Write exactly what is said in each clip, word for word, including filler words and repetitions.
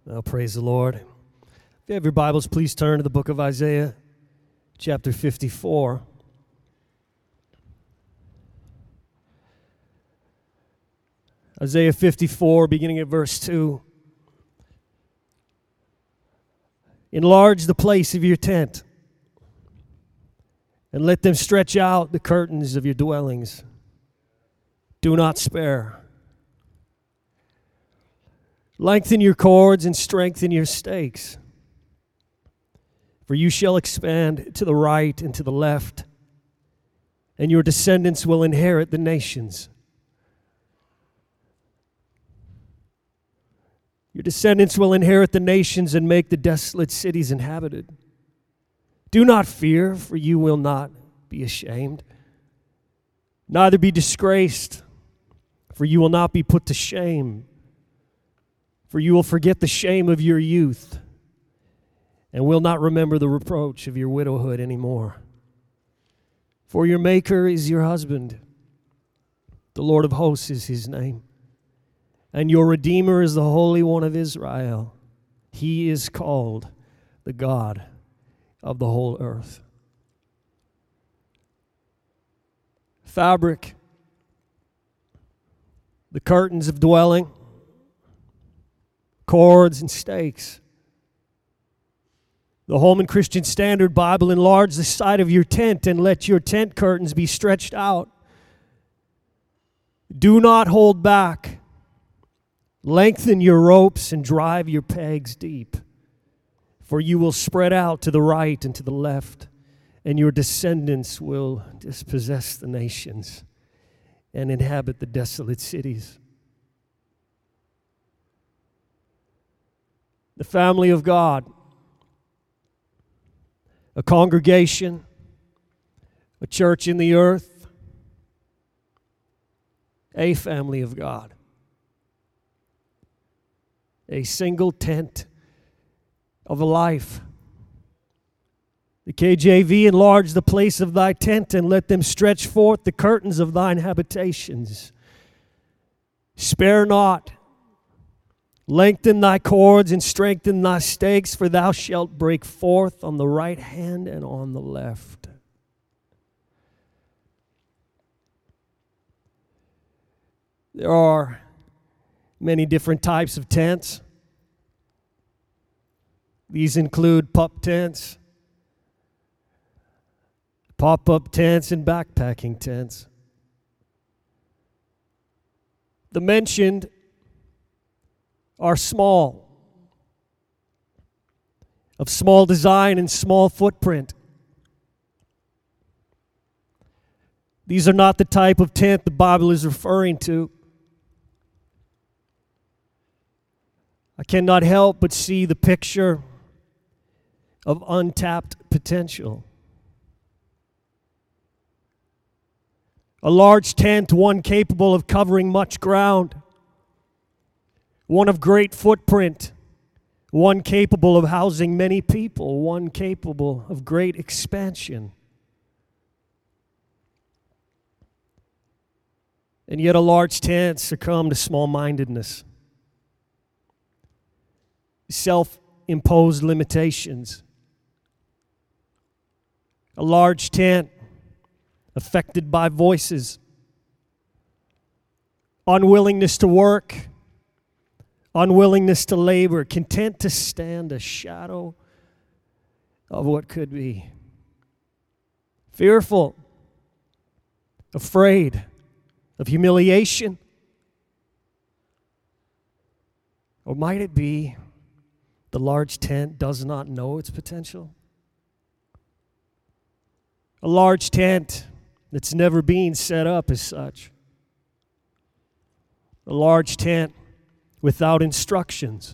Well, praise the Lord. If you have your Bibles, please turn to the book of Isaiah, chapter fifty-four. Isaiah fifty-four, beginning at verse two. Enlarge the place of your tent, and let them stretch out the curtains of your dwellings. Do not spare. Lengthen your cords and strengthen your stakes. For you shall expand to the right and to the left, and your descendants will inherit the nations. Your descendants will inherit the nations and make the desolate cities inhabited. Do not fear, for you will not be ashamed. Neither be disgraced, for you will not be put to shame. For you will forget the shame of your youth, and will not remember the reproach of your widowhood anymore. For your Maker is your husband. The Lord of hosts is his name. And your Redeemer is the Holy One of Israel. He is called the God of the whole earth. Fabric, the curtains of dwelling, cords and stakes. The Holman Christian Standard Bible: enlarge the side of your tent and let your tent curtains be stretched out. Do not hold back. Lengthen your ropes and drive your pegs deep. For you will spread out to the right and to the left, and your descendants will dispossess the nations and inhabit the desolate cities. The family of God, a congregation, a church in the earth, a family of God, a single tent of a life. The K J V: enlarge the place of thy tent and let them stretch forth the curtains of thine habitations. Spare not. Lengthen thy cords and strengthen thy stakes, for thou shalt break forth on the right hand and on the left. There are many different types of tents. These include pup tents, pop-up tents, and backpacking tents. The mentioned are small, of small design and small footprint. These are not the type of tent the Bible is referring to. I cannot help but see the picture of untapped potential. A large tent, one capable of covering much ground, one of great footprint, one capable of housing many people, one capable of great expansion. And yet a large tent succumbed to small-mindedness, self-imposed limitations. A large tent affected by voices, unwillingness to work, unwillingness to labor, content to stand a shadow of what could be. Fearful, afraid of humiliation. Or might it be the large tent does not know its potential? A large tent that's never been set up as such. A large tent without instructions.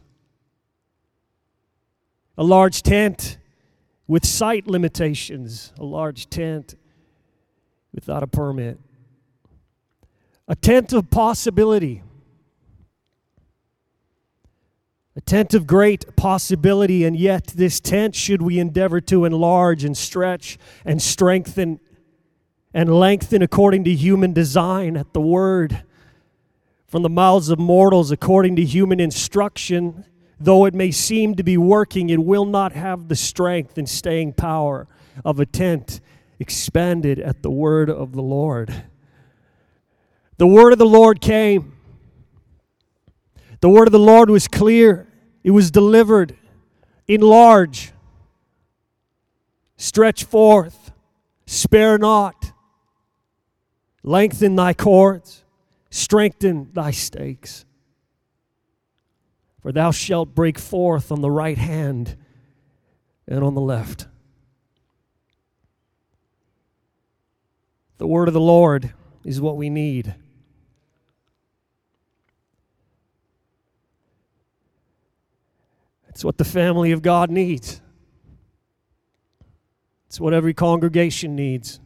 A large tent with site limitations. A large tent without a permit. A tent of possibility. A tent of great possibility, and yet this tent, should we endeavor to enlarge and stretch and strengthen and lengthen according to human design at the word from the mouths of mortals, according to human instruction, though it may seem to be working, it will not have the strength and staying power of a tent expanded at the word of the Lord. The word of the Lord came. The word of the Lord was clear. It was delivered. Enlarge. Stretch forth. Spare not. Lengthen thy cords. Strengthen thy stakes. For thou shalt break forth on the right hand and on the left. The word of the Lord is what we need. It's what the family of God needs. It's what every congregation needs.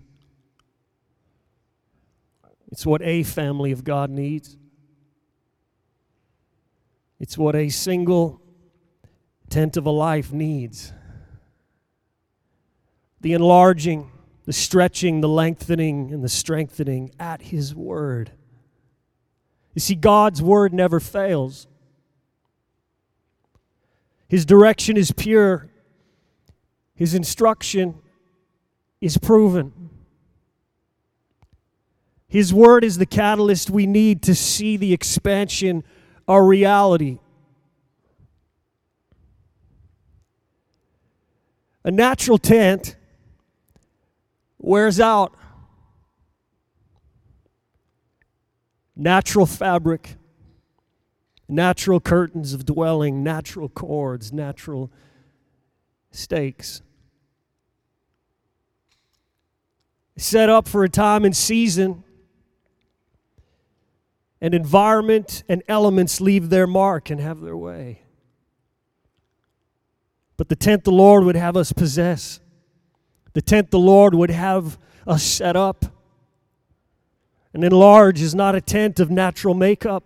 It's what a family of God needs. It's what a single tent of a life needs. The enlarging, the stretching, the lengthening, and the strengthening at His Word. You see, God's Word never fails. His direction is pure. His instruction is proven. His Word is the catalyst we need to see the expansion of reality. A natural tent wears out. Natural fabric, natural curtains of dwelling, natural cords, natural stakes. Set up for a time and season, and environment and elements leave their mark and have their way. But the tent the Lord would have us possess, the tent the Lord would have us set up and enlarge, is not a tent of natural makeup.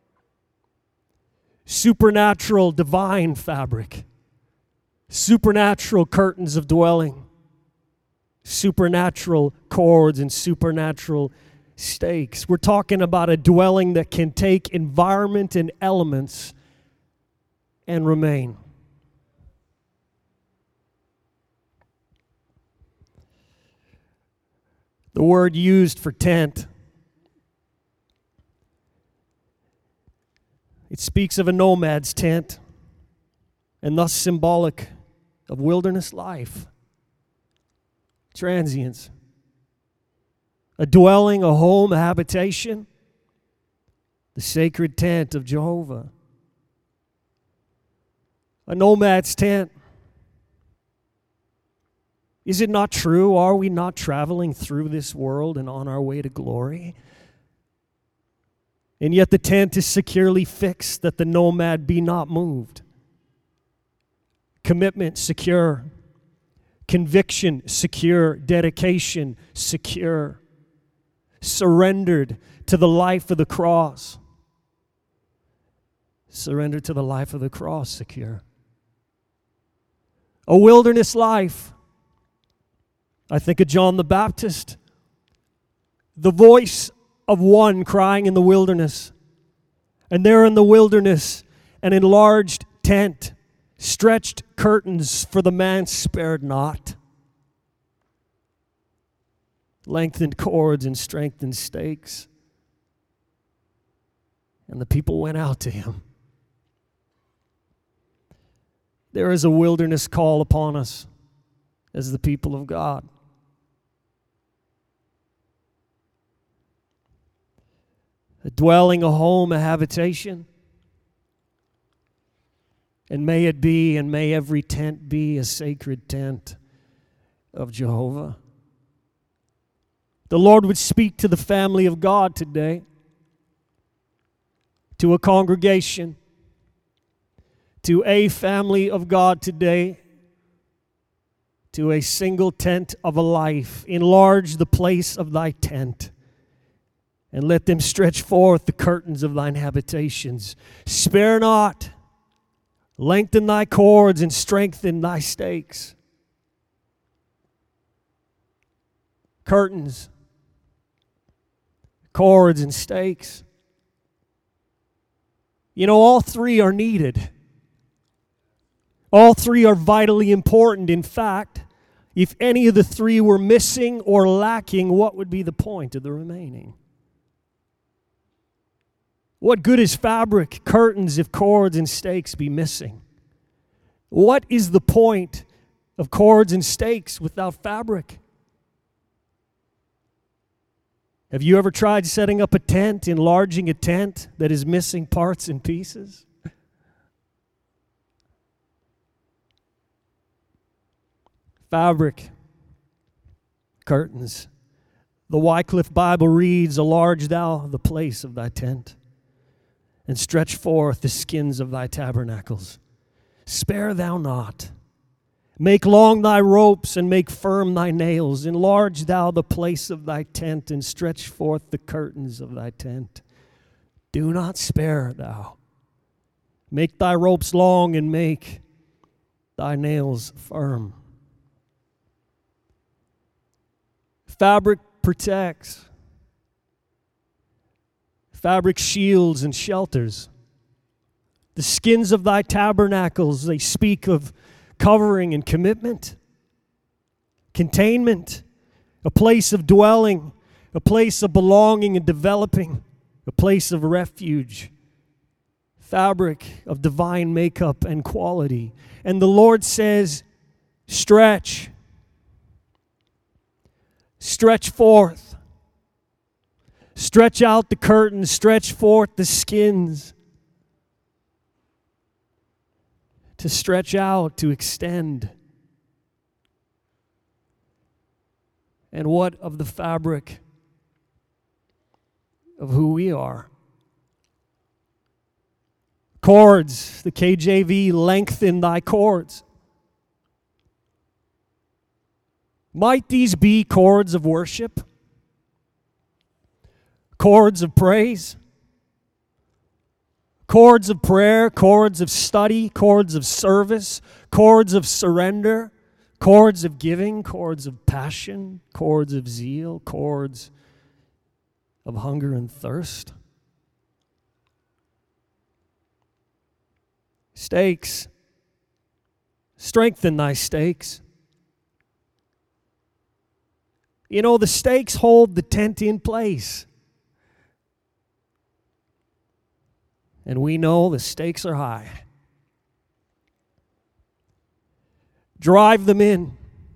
Supernatural, divine fabric. Supernatural curtains of dwelling. Supernatural cords and supernatural stakes. We're talking about a dwelling that can take environment and elements and remain. The word used for tent, it speaks of a nomad's tent, and thus symbolic of wilderness life, transience, a dwelling, a home, a habitation, the sacred tent of Jehovah. A nomad's tent. Is it not true? Are we not traveling through this world and on our way to glory? And yet the tent is securely fixed that the nomad be not moved. Commitment secure. Conviction secure. Dedication secure. Surrendered to the life of the cross. Surrendered to the life of the cross secure. A wilderness life. I think of John the Baptist. The voice of one crying in the wilderness. And there in the wilderness, an enlarged tent, stretched curtains for the man spared not. Lengthened cords and strengthened stakes. And the people went out to him. There is a wilderness call upon us as the people of God. A dwelling, a home, a habitation. And may it be, and may every tent be a sacred tent of Jehovah. The Lord would speak to the family of God today, to a congregation, to a family of God today, to a single tent of a life. Enlarge the place of thy tent, and let them stretch forth the curtains of thine habitations. Spare not, lengthen thy cords, and strengthen thy stakes. Curtains, cords, and stakes. You know, all three are needed. All three are vitally important. In fact, if any of the three were missing or lacking, what would be the point of the remaining? What good is fabric, curtains, if cords and stakes be missing? What is the point of cords and stakes without fabric? Have you ever tried setting up a tent, enlarging a tent that is missing parts and pieces? Fabric, curtains. The Wycliffe Bible reads, "Enlarge thou the place of thy tent, and stretch forth the skins of thy tabernacles. Spare thou not. Make long thy ropes, and make firm thy nails. Enlarge thou the place of thy tent, and stretch forth the curtains of thy tent. Do not spare thou. Make thy ropes long, and make thy nails firm." Fabric protects. Fabric shields and shelters. The skins of thy tabernacles, they speak of covering and commitment, containment, a place of dwelling, a place of belonging and developing, a place of refuge, fabric of divine makeup and quality. And the Lord says, stretch. Stretch forth. Stretch out the curtains. Stretch forth the skins. To stretch out, to extend. And what of the fabric of who we are? Cords, the K J V, lengthen thy cords. Might these be cords of worship? Cords of praise? Cords of prayer, cords of study, cords of service, cords of surrender, cords of giving, cords of passion, cords of zeal, cords of hunger and thirst. Stakes. Strengthen thy stakes. You know, the stakes hold the tent in place. And we know the stakes are high. Drive them in.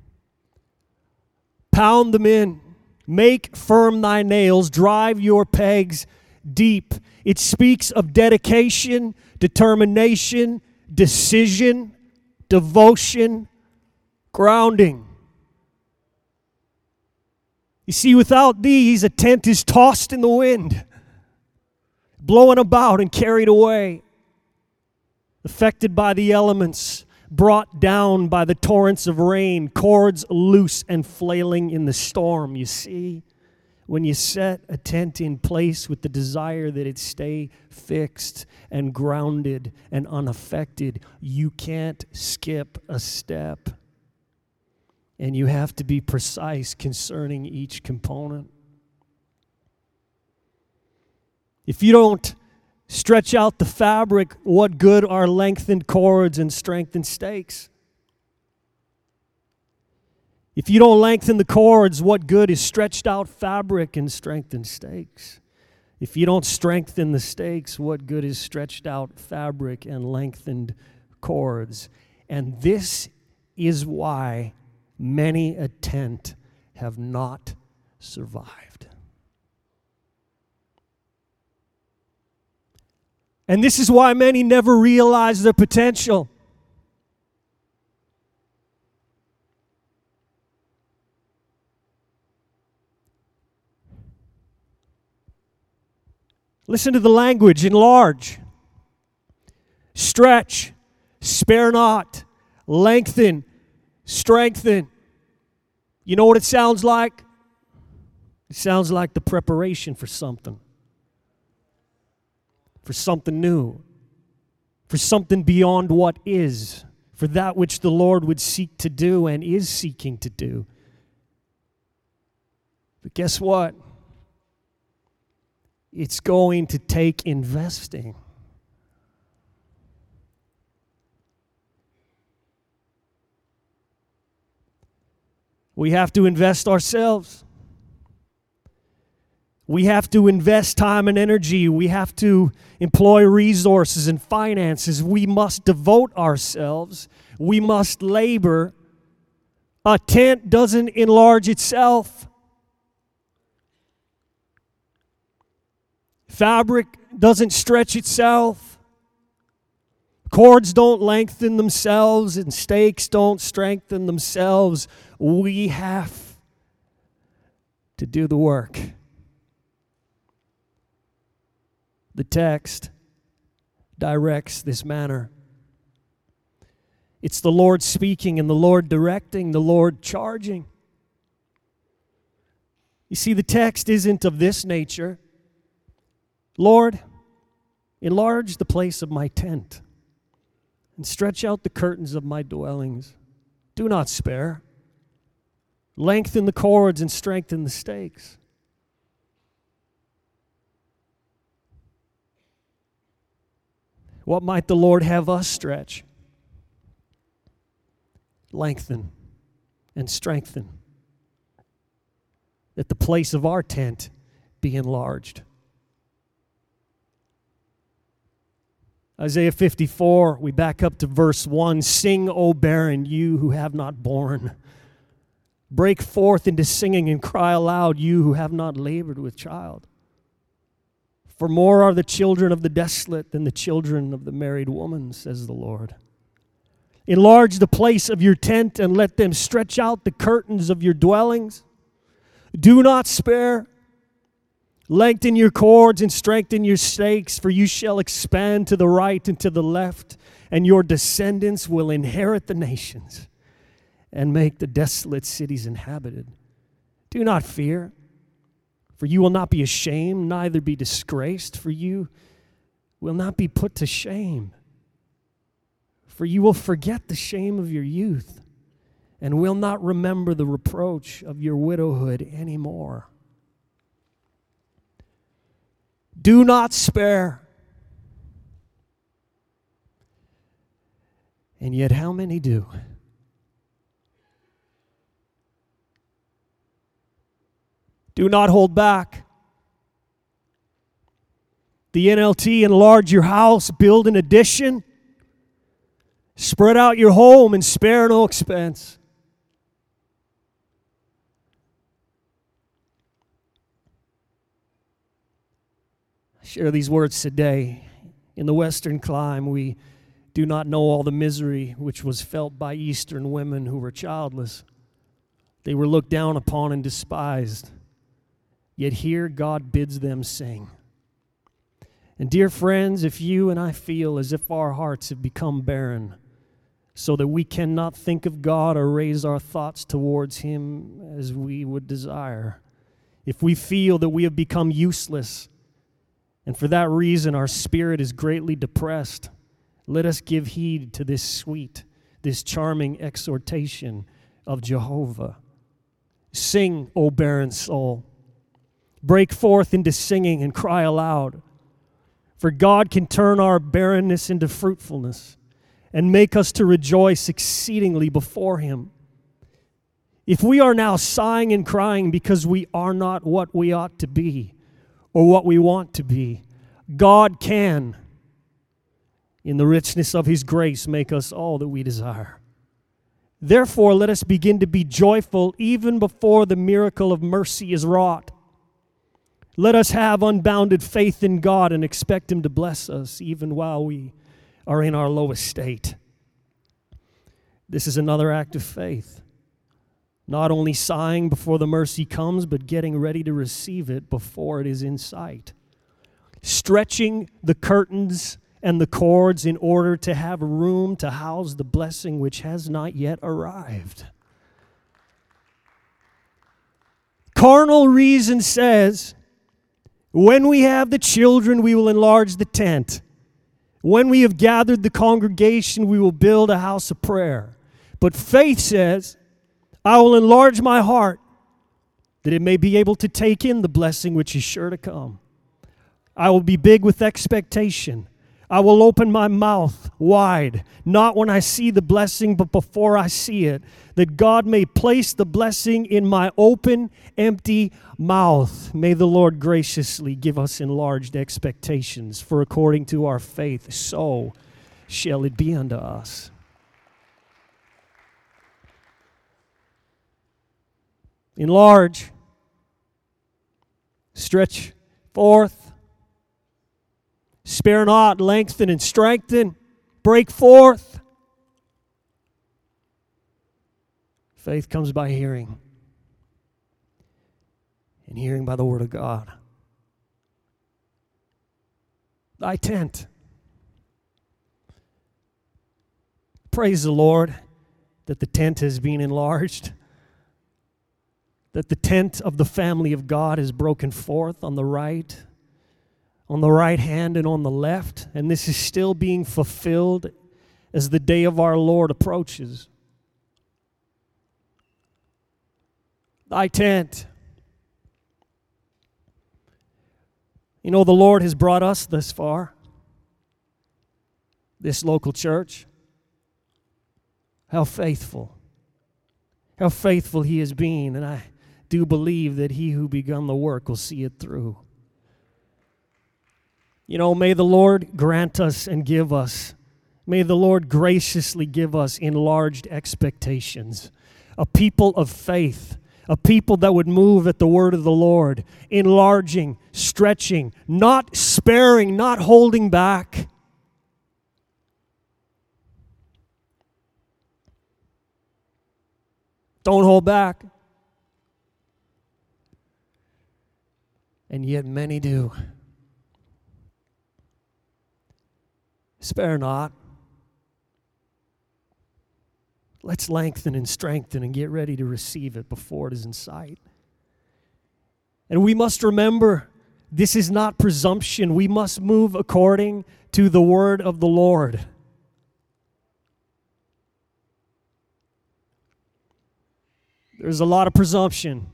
Pound them in. Make firm thy nails. Drive your pegs deep. It speaks of dedication, determination, decision, devotion, grounding. You see, without these, a tent is tossed in the wind, blowing about and carried away, affected by the elements, brought down by the torrents of rain, cords loose and flailing in the storm. You see, when you set a tent in place with the desire that it stay fixed and grounded and unaffected, you can't skip a step. And you have to be precise concerning each component. If you don't stretch out the fabric, what good are lengthened cords and strengthened stakes? If you don't lengthen the cords, what good is stretched out fabric and strengthened stakes? If you don't strengthen the stakes, what good is stretched out fabric and lengthened cords? And this is why many a tent have not survived. And this is why many never realize their potential. Listen to the language. Enlarge, stretch, spare not, lengthen, strengthen. You know what it sounds like? It sounds like the preparation for something. For something new. For something beyond what is. For that which the Lord would seek to do and is seeking to do. But guess what? It's going to take investing. We have to invest ourselves. We have to invest time and energy. We have to employ resources and finances. We must devote ourselves. We must labor. A tent doesn't enlarge itself. Fabric doesn't stretch itself. Cords don't lengthen themselves, and stakes don't strengthen themselves. We have to do the work. The text directs this manner. It's the Lord speaking and the Lord directing, the Lord charging. You see, the text isn't of this nature. Lord, enlarge the place of my tent and stretch out the curtains of my dwellings. Do not spare. Lengthen the cords and strengthen the stakes. What might the Lord have us stretch? Lengthen and strengthen, that the place of our tent be enlarged. Isaiah fifty-four, we back up to verse one. Sing, O barren, you who have not borne. Break forth into singing and cry aloud, you who have not labored with child. For more are the children of the desolate than the children of the married woman, says the Lord. Enlarge the place of your tent and let them stretch out the curtains of your dwellings. Do not spare. Lengthen your cords and strengthen your stakes, for you shall expand to the right and to the left, and your descendants will inherit the nations and make the desolate cities inhabited. Do not fear, for you will not be ashamed, neither be disgraced, for you will not be put to shame. For you will forget the shame of your youth, and will not remember the reproach of your widowhood anymore. Do not spare. And yet how many do? Do not hold back. The N L T, enlarge your house, build an addition, spread out your home, and spare no expense. I share these words today. In the Western clime, we do not know all the misery which was felt by Eastern women who were childless. They were looked down upon and despised. Yet here God bids them sing. And dear friends, if you and I feel as if our hearts have become barren, so that we cannot think of God or raise our thoughts towards Him as we would desire, if we feel that we have become useless, and for that reason our spirit is greatly depressed, let us give heed to this sweet, this charming exhortation of Jehovah. Sing, O barren soul. Break forth into singing and cry aloud. For God can turn our barrenness into fruitfulness and make us to rejoice exceedingly before Him. If we are now sighing and crying because we are not what we ought to be or what we want to be, God can, in the richness of His grace, make us all that we desire. Therefore, let us begin to be joyful even before the miracle of mercy is wrought. Let us have unbounded faith in God and expect Him to bless us even while we are in our lowest state. This is another act of faith. Not only sighing before the mercy comes, but getting ready to receive it before it is in sight. Stretching the curtains and the cords in order to have room to house the blessing which has not yet arrived. Carnal reason says, when we have the children, we will enlarge the tent. When we have gathered the congregation, we will build a house of prayer. But faith says, I will enlarge my heart that it may be able to take in the blessing which is sure to come. I will be big with expectation. I will open my mouth wide, not when I see the blessing, but before I see it, that God may place the blessing in my open, empty mouth. May the Lord graciously give us enlarged expectations, for according to our faith, so shall it be unto us. Enlarge, stretch forth, spare not, lengthen and strengthen, break forth. Faith comes by hearing, and hearing by the word of God. Thy tent. Praise the Lord that the tent has been enlarged, that the tent of the family of God is broken forth on the right, on the right hand and on the left, and this is still being fulfilled as the day of our Lord approaches. Thy tent. You know, the Lord has brought us this far, this local church. How faithful, how faithful He has been, and I do believe that He who begun the work will see it through. You know, may the Lord grant us and give us, may the Lord graciously give us enlarged expectations, a people of faith, a people that would move at the word of the Lord, enlarging, stretching, not sparing, not holding back. Don't hold back. And yet many do. Spare not. Let's lengthen and strengthen and get ready to receive it before it is in sight. And we must remember, this is not presumption. We must move according to the word of the Lord. There's a lot of presumption.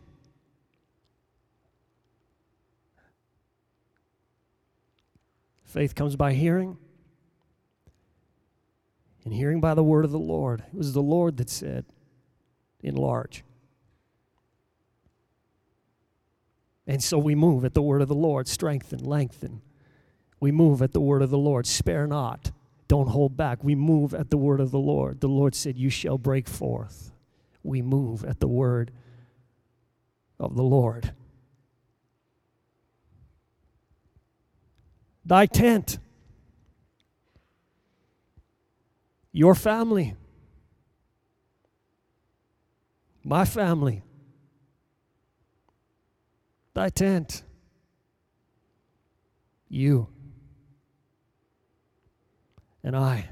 Faith comes by hearing, and hearing by the word of the Lord. It was the Lord that said, enlarge. And so we move at the word of the Lord, strengthen, lengthen. We move at the word of the Lord, spare not, don't hold back. We move at the word of the Lord. The Lord said, you shall break forth. We move at the word of the Lord. Thy tent, your family, my family, thy tent, you and I.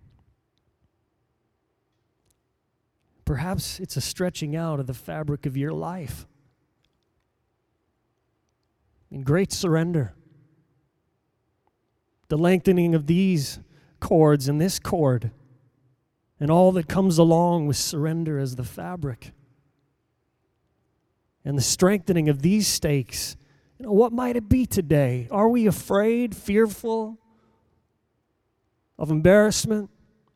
Perhaps it's a stretching out of the fabric of your life in great surrender. The lengthening of these cords and this cord and all that comes along with surrender as the fabric. And the strengthening of these stakes. You know, what might it be today? Are we afraid, fearful of embarrassment?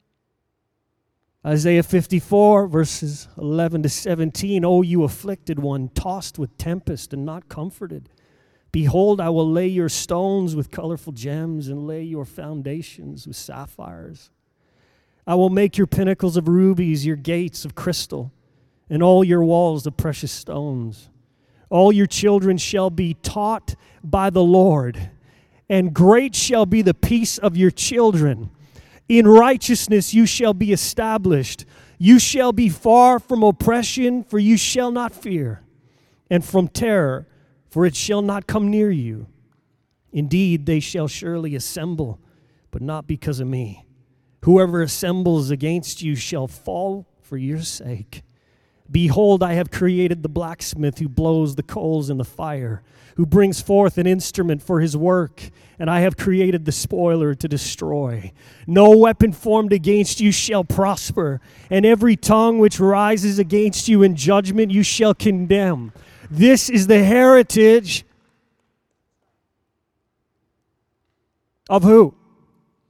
Isaiah fifty-four, verses eleven to seventeen. O you afflicted one, tossed with tempest and not comforted. Behold, I will lay your stones with colorful gems and lay your foundations with sapphires. I will make your pinnacles of rubies, your gates of crystal, and all your walls of precious stones. All your children shall be taught by the Lord, and great shall be the peace of your children. In righteousness you shall be established. You shall be far from oppression, for you shall not fear, and from terror, for it shall not come near you. Indeed, they shall surely assemble, but not because of me. Whoever assembles against you shall fall for your sake. Behold, I have created the blacksmith who blows the coals in the fire, who brings forth an instrument for his work, and I have created the spoiler to destroy. No weapon formed against you shall prosper, and every tongue which rises against you in judgment you shall condemn. This is the heritage of who?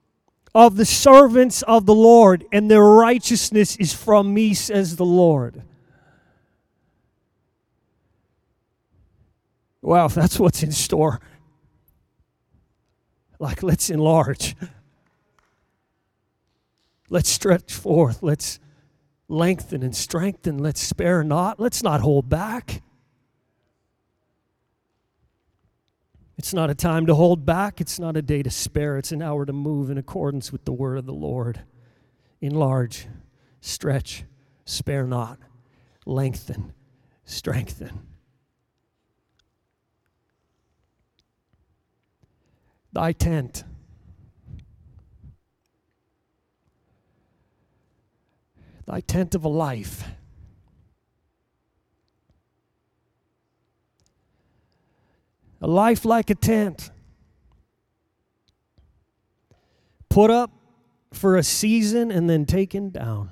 of the servants of the Lord, and their righteousness is from me, says the Lord. Wow, that's what's in store. Like, let's enlarge. Let's stretch forth. Let's lengthen and strengthen. Let's spare not. Let's not hold back. It's not a time to hold back. It's not a day to spare. It's an hour to move in accordance with the word of the Lord. Enlarge, stretch, spare not, lengthen, strengthen. Thy tent. Thy tent of a life. A life like a tent. Put up for a season and then taken down.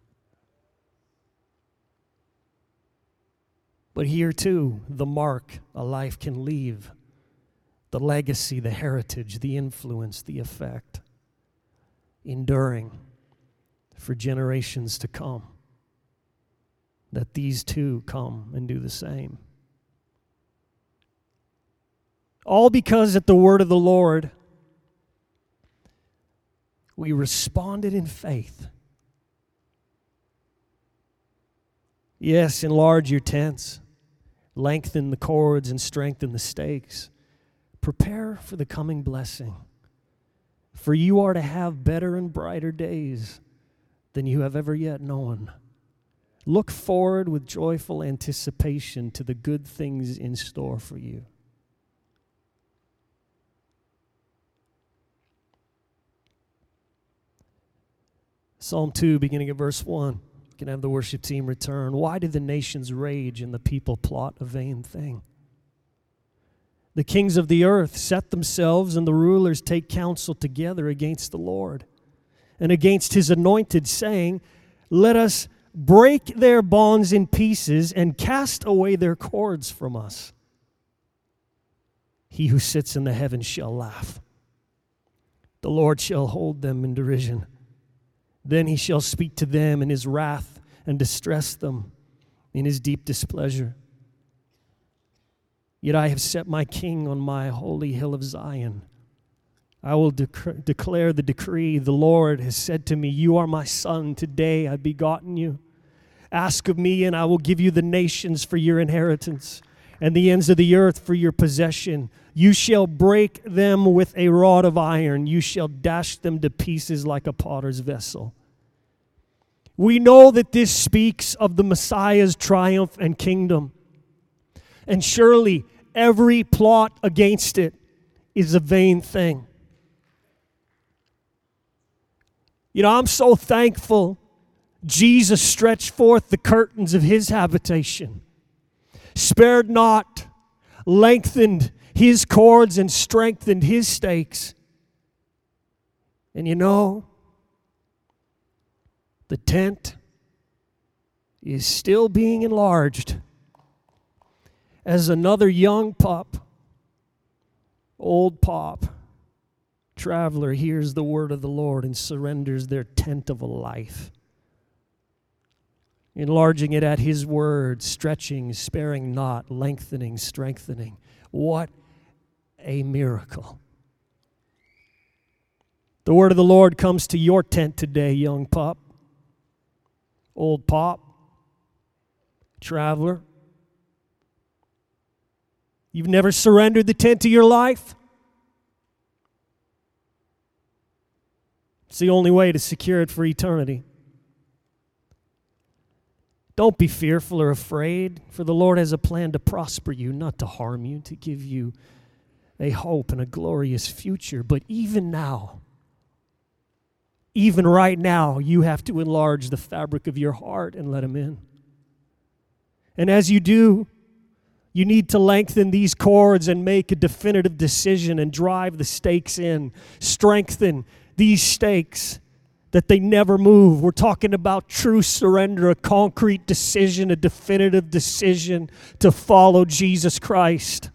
But here too, the mark a life can leave. The legacy, the heritage, the influence, the effect. Enduring for generations to come. That these two come and do the same. All because at the word of the Lord, we responded in faith. Yes, enlarge your tents, lengthen the cords, and strengthen the stakes. Prepare for the coming blessing, for you are to have better and brighter days than you have ever yet known. Look forward with joyful anticipation to the good things in store for you. Psalm two, beginning at verse one. You can have the worship team return. Why do the nations rage and the people plot a vain thing? The kings of the earth set themselves, and the rulers take counsel together against the Lord and against his anointed, saying, let us break their bonds in pieces and cast away their cords from us. He who sits in the heavens shall laugh. The Lord shall hold them in derision. Then he shall speak to them in his wrath and distress them in his deep displeasure. Yet I have set my king on my holy hill of Zion. I will dec- declare the decree. The Lord has said to me, you are my son. Today I've begotten you. Ask of me, and I will give you the nations for your inheritance, and the ends of the earth for your possession. You shall break them with a rod of iron. You shall dash them to pieces like a potter's vessel. We know that this speaks of the Messiah's triumph and kingdom. And surely every plot against it is a vain thing. You know, I'm so thankful Jesus stretched forth the curtains of his habitation, spared not, lengthened his cords and strengthened his stakes. And you know, the tent is still being enlarged as another young pup, old pop, traveler hears the word of the Lord and surrenders their tent of a life, enlarging it at his word, stretching, sparing not, lengthening, strengthening. What a miracle. The word of the Lord comes to your tent today, young pup, old pop, traveler. You've never surrendered the tent of your life? It's the only way to secure it for eternity. Don't be fearful or afraid, for the Lord has a plan to prosper you, not to harm you, to give you a hope and a glorious future. But even now, even right now, you have to enlarge the fabric of your heart and let him in. And as you do, you need to lengthen these cords and make a definitive decision and drive the stakes in. Strengthen these stakes that they never move. We're talking about true surrender, a concrete decision, a definitive decision to follow Jesus Christ.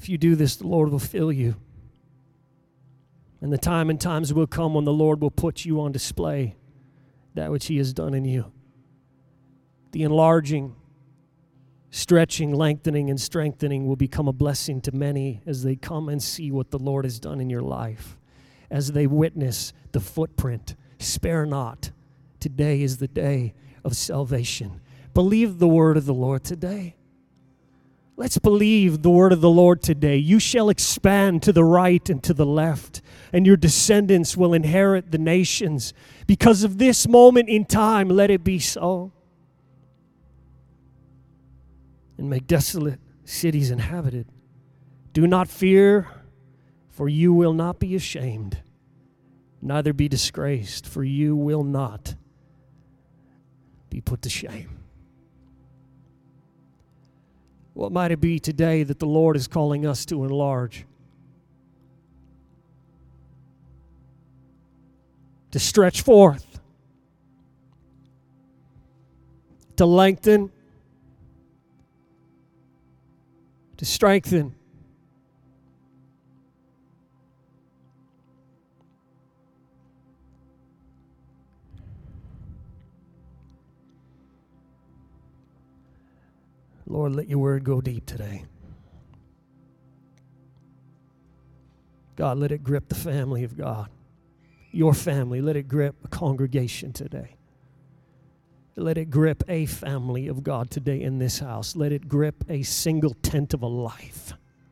If you do this, the Lord will fill you. And the time and times will come when the Lord will put you on display, that which He has done in you. The enlarging, stretching, lengthening, and strengthening will become a blessing to many as they come and see what the Lord has done in your life, as they witness the footprint. Spare not. Today is the day of salvation. Believe the word of the Lord today. Let's believe the word of the Lord today. You shall expand to the right and to the left, and your descendants will inherit the nations. Because of this moment in time, let it be so. And make desolate cities inhabited. Do not fear, for you will not be ashamed, neither be disgraced, for you will not be put to shame. What might it be today that the Lord is calling us to enlarge? To stretch forth, to lengthen, to strengthen. Lord, let your word go deep today. God, let it grip the family of God. Your family, let it grip a congregation today. Let it grip a family of God today in this house. Let it grip a single tent of a life.